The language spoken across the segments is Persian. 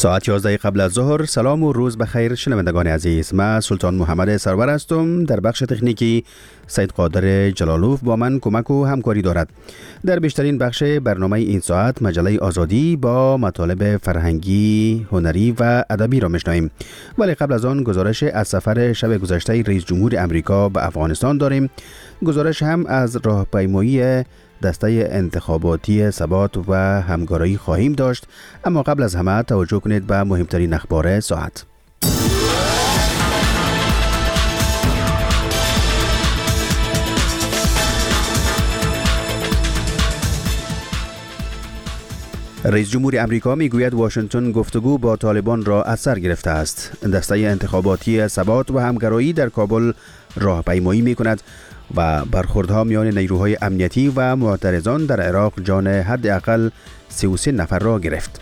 ساعت 11 قبل از ظهر. سلام و روز بخیر شنوندگان عزیز. من سلطان محمد سرور هستم. در بخش تکنیکی سید قادر جلالوف با من کمک و همکاری دارد. در بیشترین بخش برنامه این ساعت مجله آزادی با مطالب فرهنگی، هنری و ادبی را میشنویم. ولی قبل از آن گزارش از سفر شب گذشته رئیس جمهور امریکا به افغانستان داریم. گزارش هم از راهپیمایی دسته انتخاباتی ثبات و همکاری خواهیم داشت، اما قبل از همه توجه کنید به مهمترین اخبار ساعت. رئیس جمهور امریکا میگوید واشنگتن گفتگو با طالبان را از سر گرفته است. دسته انتخاباتی ثبات و همکاری در کابل راهپیمایی میکند و برخوردها میان نیروهای امنیتی و معترضان در عراق جان حداقل 33 نفر را گرفت.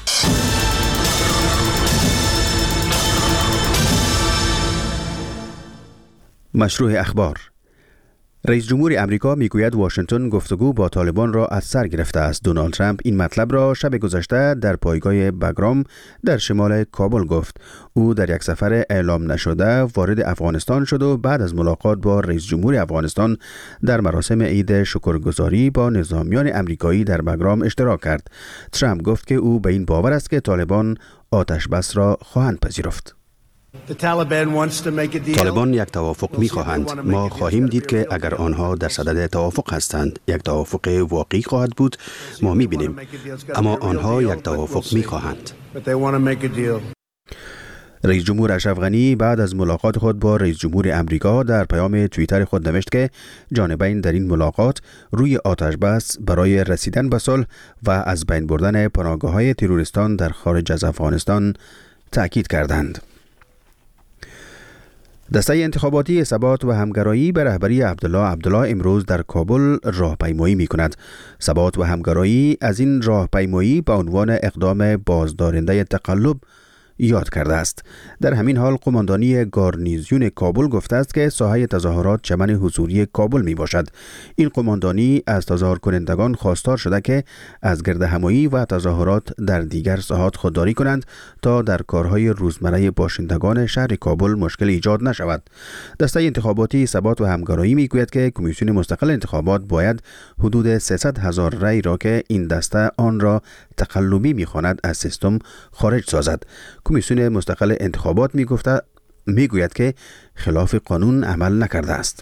مشروع اخبار. رئیس جمهور امریکا میگوید واشنگتن گفتگو با طالبان را از سر گرفته است. دونالد ترامپ این مطلب را شب گذشته در پایگاه بگرام در شمال کابل گفت. او در یک سفر اعلام نشده وارد افغانستان شد و بعد از ملاقات با رئیس جمهور افغانستان در مراسم عید شکرگزاری با نظامیان امریکایی در بگرام اشتراک کرد. ترامپ گفت که او به این باور است که طالبان آتش بس را خواهند پذیرفت. طالبان یک توافق می خواهند. ما خواهیم دید که اگر آنها در صدد توافق هستند، یک توافق واقعی خواهد بود. ما می بینیم، اما آنها یک توافق می خواهند. رئیس جمهور اشرف غنی بعد از ملاقات خود با رئیس جمهور امریکا در پیام توییتر خود نوشت که جانبین در این ملاقات روی آتش بس برای رسیدن به صلح و از بین بردن پناهگاه‌های تروریستان در خارج از افغانستان تأکید کردند. دسته انتخاباتی ثبات و همکاری به رهبری عبدالله امروز در کابل راهپیمایی می‌کند. ثبات و همکاری از این راهپیمایی به عنوان اقدام بازدارنده تقلب یاد کرده است. در همین حال قماندانی گارنیزیون کابل گفته است که ساحه تظاهرات چمن حضوری کابل می باشد. این قماندانی از تظاهر کنندگان خواستار شده که از گردهمایی و تظاهرات در دیگر ساحات خودداری کنند تا در کارهای روزمره باشندگان شهر کابل مشکل ایجاد نشود. دسته انتخاباتی ثبات و همکاری می گوید که کمیسیون مستقل انتخابات باید حدود 300,000 رای را که این دسته آن را تقلبی می خواند از سیستم خارج سازد. کمیسیون مستقل انتخابات میگوید که خلاف قانون عمل نکرده است.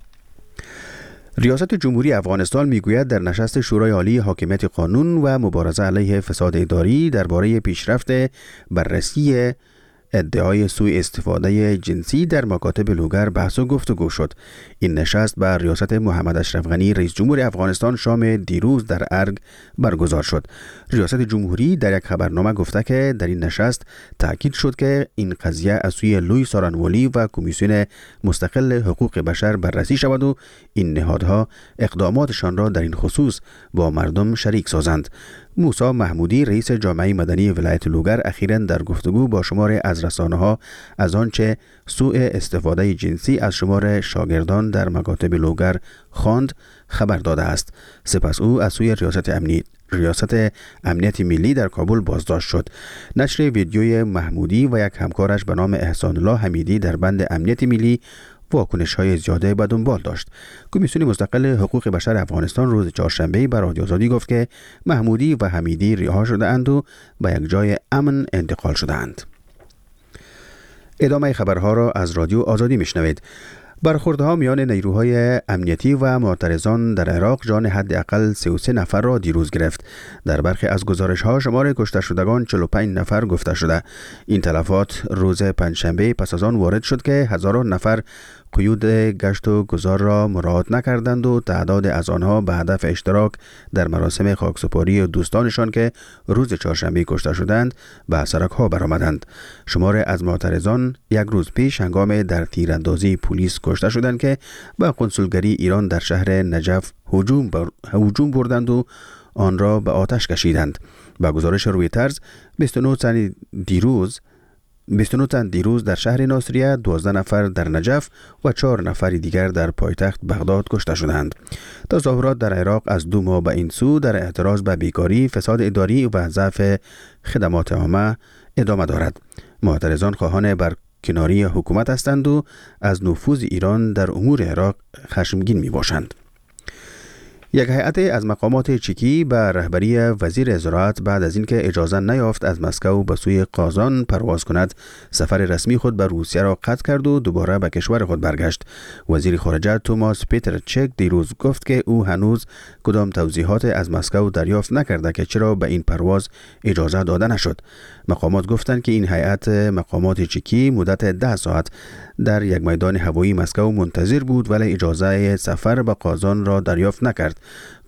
ریاست جمهوری افغانستان میگوید در نشست شورای عالی حاکمیت قانون و مبارزه علیه فساد اداری درباره پیشرفت بررسی ادعای سوء استفاده جنسی در مکاتب لوگر بحث و گفتگو شد. این نشست بر ریاست محمد اشرف غنی رئیس جمهور افغانستان شام دیروز در ارگ برگزار شد. ریاست جمهوری در یک خبرنامه گفته که در این نشست تاکید شد که این قضیه از سوی لوی سارانولی و کمیسیون مستقل حقوق بشر بررسی شود و این نهادها اقداماتشان را در این خصوص با مردم شریک سازند. موسی محمودی رئیس جامعه مدنی ولایت لوگر اخیراً در گفتگو با شمار از رسانه‌ها از آنچه سوء استفاده جنسی از شمار شاگردان در مکاتب لوگر خواند خبر داده است. سپس او از سوی ریاست امنیت ملی در کابل بازداشت شد. نشر ویدیوی محمودی و یک همکارش به نام احسان الله حمیدی در بند امنیت ملی واکنش‌های زیاده به دنبال داشت. کمیسیون مستقل حقوق بشر افغانستان روز چهارشنبه به رادیو آزادی گفت که محمودی و حمیدی رها شده اند و به یک جای امن انتقال شده اند. ادامه خبرها را از رادیو آزادی میشنوید. برخوردها میان نیروهای امنیتی و معترضان در عراق جان حداقل 33 نفر را دیروز گرفت. در برخی از گزارش‌ها شمار کشته شدگان 45 نفر گفته شده. این تلفات روز پنجشنبه پس از آن وارد شد که هزاران نفر قیود گشت و گذار را مراعات نکردند و تعداد از آنها به هدف اشتراک در مراسم خاکسپاری دوستانشان که روز چهارشنبه کشته شدند به سرک‌ها برآمدند. شمار از معترضان یک روز پیش هنگام در تیراندازی پلیس کشته شدند که به کنسولگری ایران در شهر نجف هجوم بردند و آن را به آتش کشیدند. با گزارش رویترز 29 تن دیروز در شهر ناصریه، 12 نفر در نجف و 4 نفر دیگر در پایتخت بغداد کشته شدند. تظاهرات در عراق از 2 ماه به این سو در اعتراض به بیکاری، فساد اداری و ضعف خدمات عامه ادامه دارد. معترضان خواهان برکناری حکومت هستند و از نفوذ ایران در امور عراق خشمگین می باشند. یک هیئت از مقامات چکی به رهبری وزیر زراعت بعد از اینکه اجازه نیافت از مسکو به سوی قازان پرواز کند، سفر رسمی خود به روسیه را قطع کرد و دوباره به کشور خود برگشت. وزیر خارجه توماس پیترچک دیروز گفت که او هنوز کدام توضیحات از مسکو دریافت نکرده که چرا به این پرواز اجازه داده نشد. مقامات گفتند که این هیئت مقامات چکی مدت 10 ساعت در یک میدان هوایی مسکو منتظر بود ولی اجازه سفر به قازان را دریافت نکرد.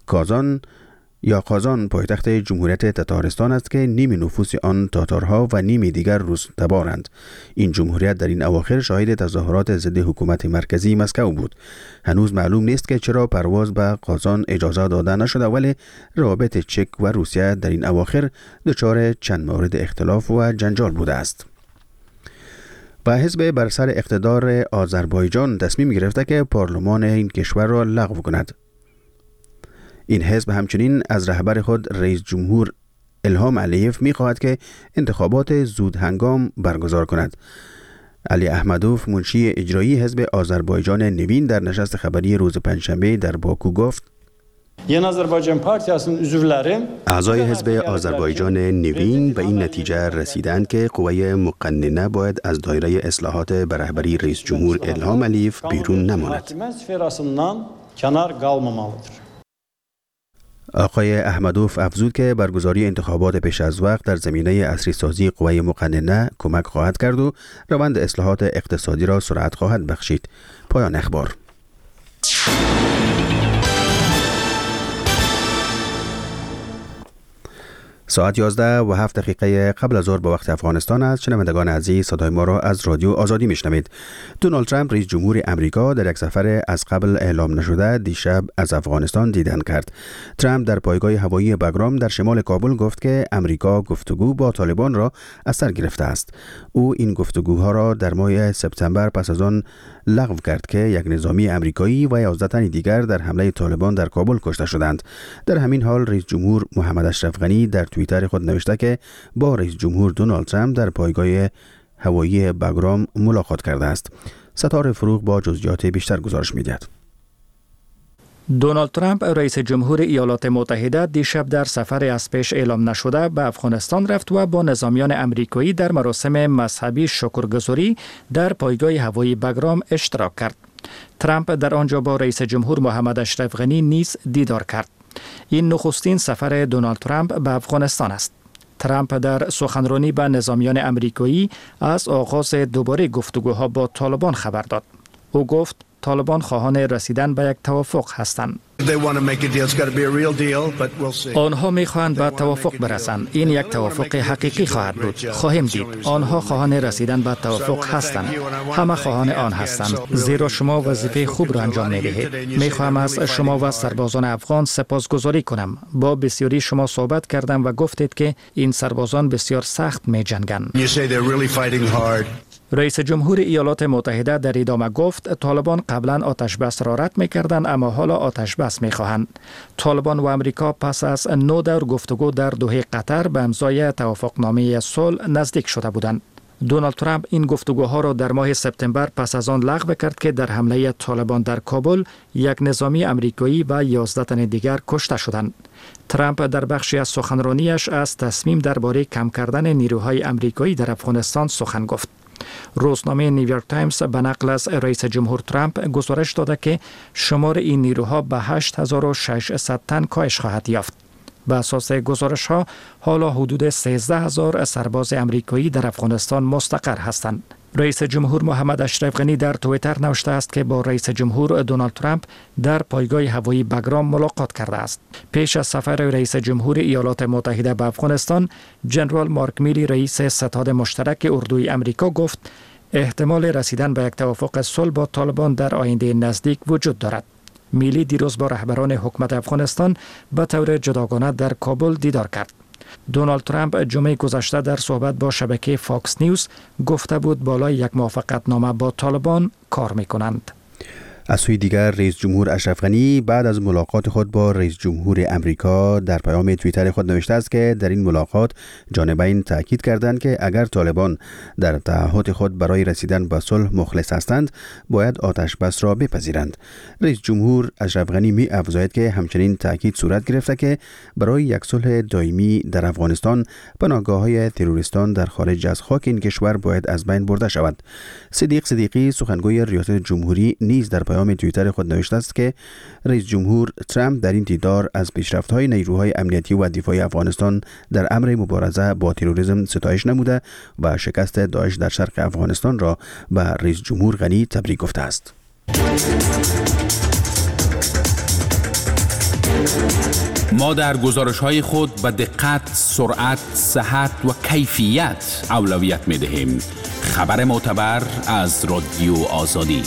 قازان پایتخت جمهوریت تتارستان است که نیم نفوس آن تاتارها و نیم دیگر روس تبارند. این جمهوریت در این اواخر شاهد تظاهرات ضد حکومت مرکزی مسکو بود. هنوز معلوم نیست که چرا پرواز به قازان اجازه داده نشده، ولی روابط چک و روسیه در این اواخر دچار چند مورد اختلاف و جنجال بوده است. و حزب بر سر اقتدار آذربایجان تصمیم گرفته که پارلمان این کشور را لغو کند. این حزب همچنین از رهبر خود رئیس جمهور الهام علیف می‌خواهد که انتخابات زود هنگام برگزار کند. علی احمدوف، منشی اجرایی حزب آذربایجان نوین، در نشست خبری روز پنجشنبه در باکو گفت: اعضای حزب آذربایجان نوین به این نتیجه رسیدند که قوه مقننه باید از دایره اصلاحات به رهبری رئیس جمهور الهام علیف بیرون نماند. آقای احمدوف افزود که برگزاری انتخابات پیش از وقت در زمینه عصری سازی قوه مقننه کمک خواهد کرد و روند اصلاحات اقتصادی را سرعت خواهد بخشید. پایان اخبار. ساعت 11:07 قبل از ظهر به وقت افغانستان است. شنوندگان عزیز، صدای ما را از رادیو آزادی میشنوید. دونالد ترامپ رئیس جمهور امریکا در یک سفر از قبل اعلام نشده دیشب از افغانستان دیدن کرد. ترامپ در پایگاه هوایی بگرام در شمال کابل گفت که امریکا گفتگو با طالبان را از سر گرفته است. او این گفتگوها را در ماه سپتامبر پس از آن لغو کرد که یک نظامی امریکایی و 11 تن دیگر در حمله طالبان در کابل کشته شدند. در همین حال رئیس جمهور محمد اشرف غنی در توییتر خود نوشته که با رئیس جمهور دونالد ترامپ در پایگاه هوایی بگرام ملاقات کرده است. ستاره فروغ با جزئیات بیشتر گزارش می‌دهد. دونالد ترامپ رئیس جمهور ایالات متحده دیشب در سفر از پیش اعلام نشده به افغانستان رفت و با نظامیان امریکایی در مراسم مذهبی شکرگزاری در پایگاه هوایی بگرام اشتراک کرد. ترامپ در آنجا با رئیس جمهور محمد اشرف غنی نیز دیدار کرد. این نخستین سفر دونالد ترامپ به افغانستان است. ترامپ در سخنرانی به نظامیان امریکایی از آغاز دوباره گفتگوها با طالبان خبر داد. او گفت طالبان خواهان رسیدن به یک توافق هستند. آنها می‌خواهند به توافق برسند. این یک توافق حقیقی خواهد بود. خواهیم دید. آنها خواهان رسیدن به توافق هستند. همه خواهان آن هستند. زیرا شما وظیفه خوب را انجام می‌دهید. می‌خواهم از شما و سربازان افغان سپاسگزاری کنم. با بسیاری شما صحبت کردم و گفتید که این سربازان بسیار سخت می‌جنگند. رئیس جمهور ایالات متحده در ادامه گفت طالبان قبلا آتش بس را رد می‌کردند اما حالا آتش بس می‌خواهند. طالبان و امریکا پس از 9 دور گفتگو در دوحه قطر به امضای توافقنامه صلح نزدیک شده بودند. دونالد ترامپ این گفتگوها را در ماه سپتامبر پس از آن لغو کرد که در حمله طالبان در کابل یک نظامی امریکایی و 11 تن دیگر کشته شدند. ترامپ در بخشی از سخنرانیش از تصمیم درباره کم کردن نیروهای امریکایی در افغانستان سخن گفت. روزنامه نیویورک تایمز به نقل از رئیس جمهور ترامپ گزارش داده که شمار این نیروها به 8600 تن کاهش خواهد یافت. به اساس گزارش ها حالا حدود 13000 سرباز امریکایی در افغانستان مستقر هستند. رئیس جمهور محمد اشرف غنی در توییتر نوشته است که با رئیس جمهور دونالد ترامپ در پایگاه هوایی بگرام ملاقات کرده است. پیش از سفر رئیس جمهور ایالات متحده به افغانستان، جنرال مارک میلی رئیس ستاد مشترک اردوی امریکا گفت احتمال رسیدن به یک توافق صلح با طالبان در آینده نزدیک وجود دارد. میلی دیروز با رهبران حکومت افغانستان به طور جداگانه در کابل دیدار کرد. دونالد ترامپ جمعه گذشته در صحبت با شبکه فاکس نیوز گفته بود بالای یک موافقتنامه با طالبان کار می‌کنند. از سوی دیگر رئیس جمهور اشرف غنی بعد از ملاقات خود با رئیس جمهور امریکا در پیام توییتر خود نوشته است که در این ملاقات جانبین تاکید کردند که اگر طالبان در تعهد خود برای رسیدن به صلح مخلص هستند باید آتش بس را بپذیرند. رئیس جمهور اشرف غنی می افزاید که همچنین تاکید صورت گرفته که برای یک صلح دائمی در افغانستان پناهگاه‌های تروریستان در خارج از خاک این کشور باید از بین برده شود. صدیق صدیقی سخنگوی ریاست جمهوری نیز در پیام توییتر خود نوشته است که رئیس جمهور ترامپ در این دیدار از پیشرفت‌های نیروهای امنیتی و دفاعی افغانستان در امر مبارزه با تروریسم ستایش نموده و شکست داعش در شرق افغانستان را به رئیس جمهور غنی تبریک گفته است. ما در گزارش‌های خود به دقت، سرعت، صحت و کیفیت اولویت می‌دهیم. خبر معتبر از رادیو آزادی.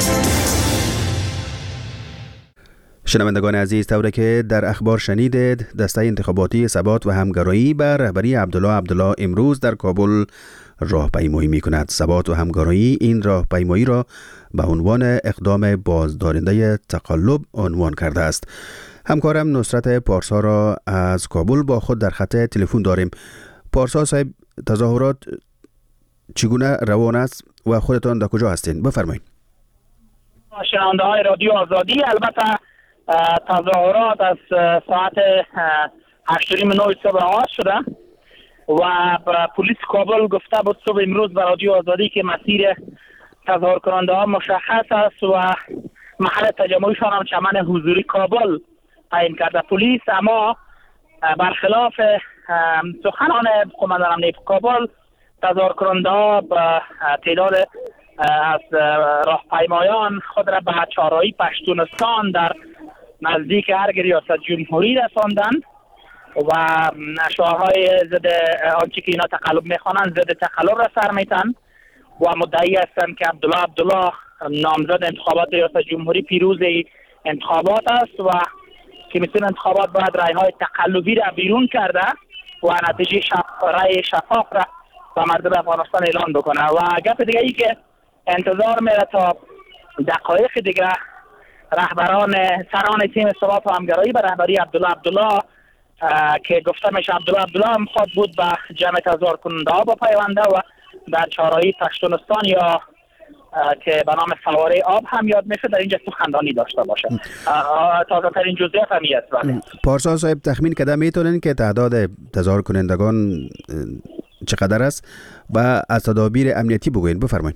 شنوندگان عزیز، طوری که در اخبار شنیدید، دسته انتخاباتی ثبات و همگرایی به رهبری عبدالله امروز در کابل راهپیمایی می‌کند. ثبات و همگرایی این راهپیمایی را به عنوان اقدام بازدارنده تقلب عنوان کرده است. همکارم نصرت پارسا را از کابل با خود در خط تلفن داریم. پارسا صاحب، تظاهرات چگونه روان است و خودتان در کجا هستین؟ بفرمایید. شنونده های رادیو آزادی، البته تظاهرات از ساعت 8:30 صبح آغاز شده و پلیس کابل گفته بود صبح امروز به رادیو آزادی که مسیر تظاهر کننده ها مشخص است و محل تجمعشان هم چمن حضوری کابل تعیین کرده پلیس. اما برخلاف سخنان قماندان امنیت کابل، تظاهر کننده ها به تعداد از راهپیمایان خود را به چهارراهی پشتونستان در نزدیک ارگ ریاست جمهوری رساندند و شعارهای ضد آنچه که اینا تقلب میخوانند ضد تقلب را سر میتن و مدعی هستند که عبدالله نامزد انتخابات ریاست جمهوری پیروز انتخابات است و کمیسیون انتخابات باید رایهای تقلبی را بیرون کرده و نتیجه رای شفاف را به مردم افغانستان اعلان بکنه. و گپ دیگه ای که انتظار میره تا دقایق دیگه رهبران سران تیم ثبات و همگرایی به رهبری عبدالله که گفته میشه عبدالله هم خود بود به جمع تظاهر کننده ها با پیونده و در چهارراهی پشتونستان یا که به نام فواره آب هم یاد میشه در اینجا سخنرانی داشته باشه. تازه ترین جزئیات هم است. پارسا صاحب، تخمین کده میتونن که تعداد تظاهر کنندگان چقدر است و از تدابیر امنیتی بگوین؟ بفرمایید.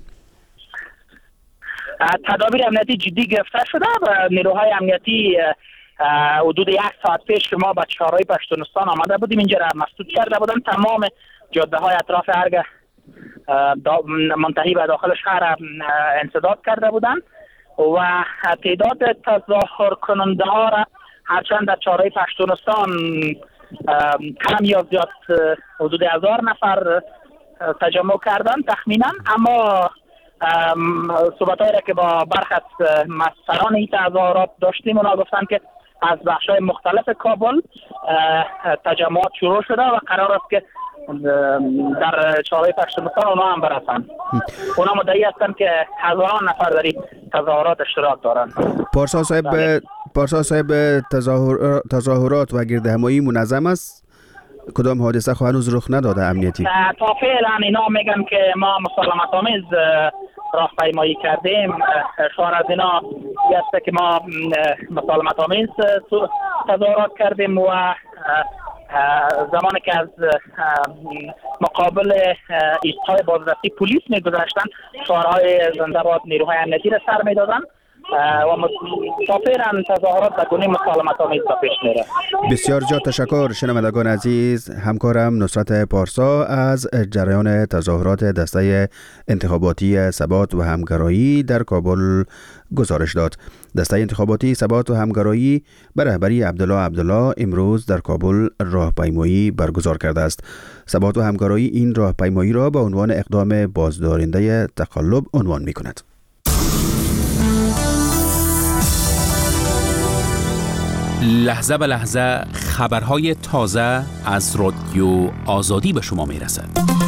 تدابیر امنیتی جدی گرفته شده و نیروهای امنیتی حدود 1 ساعت پیش ما به چهارراهی پشتونستان آمده بودیم، اینجا را مسدود کرده بودن، تمام جاده های اطراف ارگ منتهی به داخل شهر انسداد کرده بودن و تعداد تظاهر کننده ها را هرچند در چهارراهی پشتونستان کم یا زیاد حدود 1000 نفر تجمع کردن تخمینا، اما صحبت‌هایی را که با برخی از سران این تظاهرات داشتیم اونا گفتن که از بخش‌های مختلف کابل تجمعات شروع شده و قرار است که در چهارراهی پشتونستان اونا هم برسن. اونا مدعی هستند که هزاران نفر در این تظاهرات اشتراک دارن. پارسا صاحب، تظاهرات و گردهمایی منظم است؟ کدام حادثه هنوز رخ نداده امنیتی؟ تا فعلا اینا میگن که ما مسالمت آمیز راهپیمایی کردیم. شعار از اینا است که ما مسالمت آمیز تظاهرات کردیم و زمانی که از مقابل ایستگاه بازرسی پلیس میگذشتن شعارهای زنده باد نیروهای امنیتی را سر میدادن و فعلا تظاهرات به گونه مسالمت آمیز پیش میره. بسیار زیاد تشکر شنوندگان عزیز. همکارم نصرت پارسا از جریان تظاهرات دسته انتخاباتی ثبات و همگرایی در کابل گزارش داد. دسته انتخاباتی ثبات و همگرایی به رهبری عبدالله امروز در کابل راهپیمایی برگزار کرده است. ثبات و همگرایی این راهپیمایی را به عنوان اقدام بازدارنده تقلب عنوان می کند. لحظه به لحظه خبرهای تازه از رادیو آزادی به شما می رسد.